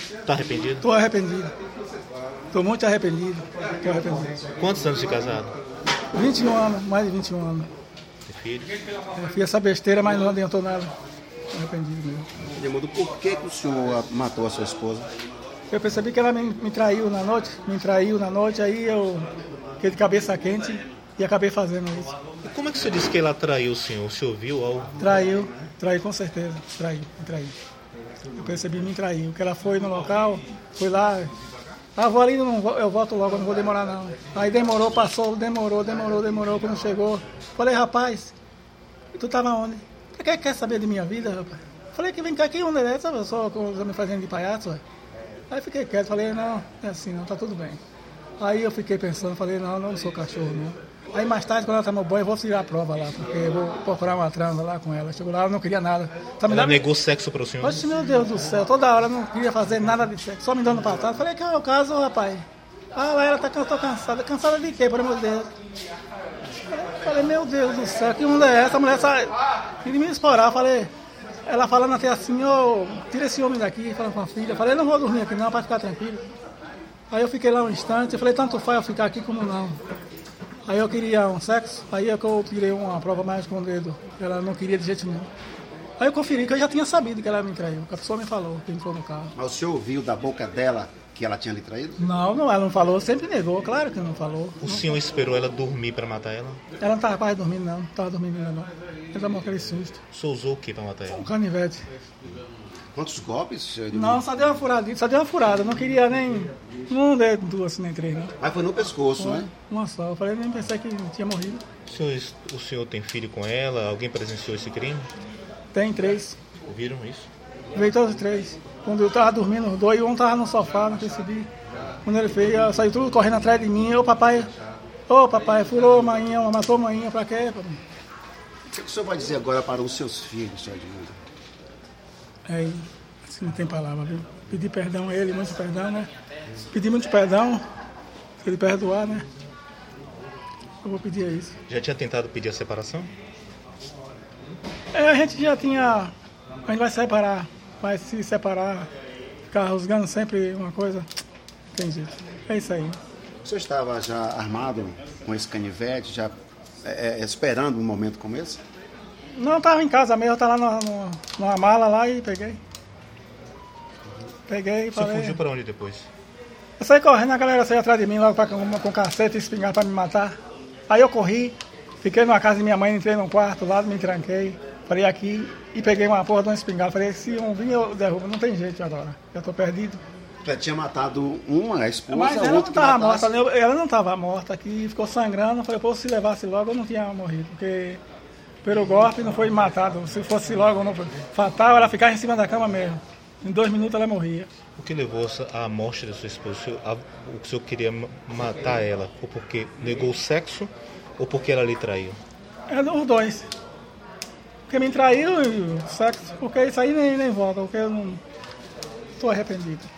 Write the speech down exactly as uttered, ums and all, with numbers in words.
Tá arrependido? Estou arrependido. Estou muito arrependido. Estou arrependido. Quantos anos de casado? vinte e um anos, mais de vinte e um anos. Tem filhos? Eu fiz essa besteira, mas não adiantou nada. Estou arrependido mesmo. Edmundo, por que, que o senhor matou a sua esposa? Eu percebi que ela me, me traiu na noite, me traiu na noite, aí eu fiquei de cabeça quente e acabei fazendo isso. E como é que o senhor disse que ela traiu o senhor? O senhor viu algo? Traiu, traiu com certeza, traiu, me traiu. Eu percebi, me traiu, que ela foi no local, foi lá, ah, vou ali, não, eu volto logo, não vou demorar não. Aí demorou, passou, demorou, demorou, demorou, quando chegou, falei, rapaz, tu tava onde? Por que quer saber de minha vida, rapaz? Falei que vem cá, que onda é essa? Eu só me fazendo de palhaço, ué. Aí fiquei quieto, falei, não, é assim, não, tá tudo bem. Aí eu fiquei pensando, falei, não, não sou cachorro, não. Aí mais tarde, quando ela tá no banho, eu vou tirar a prova lá, porque eu vou procurar uma transa lá com ela. Chegou lá, ela não queria nada. Tá me Ela dando... negou sexo para o senhor? Oxe, meu Deus do céu, toda hora não queria fazer nada de sexo, só me dando patada. Falei, que é o caso, rapaz? Ah, lá ela tá tô cansada. Cansada de quê, por amor de Deus? Falei, meu Deus do céu, que onda é essa? A mulher sai de me explorar. Falei, ela falando até assim, ô, oh, tira esse homem daqui, falando com a filha. Falei, não vou dormir aqui não, pra ficar tranquilo. Aí eu fiquei lá um instante, eu falei, tanto faz eu ficar aqui como não. Aí eu queria um sexo, aí é que eu tirei uma prova mais com o dedo. Ela não queria de jeito nenhum. Aí eu conferi, que eu já tinha sabido que ela me traiu, que a pessoa me falou, que entrou no carro. Mas o senhor ouviu da boca dela que ela tinha lhe traído? Não, não, ela não falou, sempre negou, claro que não falou. O senhor esperou ela dormir para matar ela? Ela não estava quase dormindo não, não estava dormindo ainda não. Ela tomou aquele susto. O senhor usou o que para matar ela? Um canivete. Quantos golpes, senhor Edmundo? Não, só deu uma furadinha, só deu uma furada, não queria nem, não dei duas nem três não. Mas foi no pescoço, Foi, né? uma só, eu falei, nem pensei que tinha morrido. O senhor, o senhor tem filho com ela? Alguém presenciou esse crime? Tem três, Ouviram isso? veio todos os três. Quando eu estava dormindo, os dois, um estava no sofá, não percebi. Quando ele fez, saiu tudo correndo atrás de mim, ô papai, ô papai, furou a manhinha, matou a manhinha, pra quê? O que o senhor vai dizer agora para os seus filhos, senhor Edmundo? Aí, assim, não tem palavra, viu? Pedir perdão a ele, muito perdão, né? Pedir muito perdão, ele perdoar, né? Eu vou pedir isso. Já tinha tentado pedir a separação? É, a gente já tinha, a gente vai separar, vai se separar, ficar rasgando sempre uma coisa, não tem jeito. É isso aí. O senhor estava já armado com esse canivete, já é, é, esperando um momento como esse? Não, estava em casa mesmo, eu estava lá numa, numa mala lá e peguei. Peguei e O senhor falei... fugiu para onde depois? Eu saí correndo, a galera saiu atrás de mim logo pra, com, com cacete e espingarda para me matar. Aí eu corri, fiquei numa casa de minha mãe, entrei num quarto lá, me tranquei, falei aqui e peguei uma porra de uma espingarda. Falei, se um vir eu derrubo, não tem jeito agora, eu tô perdido. Já tinha matado uma, a esposa, Mas a ela não outra que estava matasse. morta, ela não estava morta aqui, ficou sangrando. Falei, pô, se levasse logo eu não tinha morrido, porque pelo golpe não foi matado. Se fosse logo não fatal, ela ficava em cima da cama mesmo. Em dois minutos ela morria. O que levou à morte da sua esposa? O senhor, a, o senhor queria matar ela? Ou porque negou o sexo ou porque ela lhe traiu? É os dois. Porque me traiu e o sexo, porque isso aí nem, nem volta, porque eu não estou arrependido.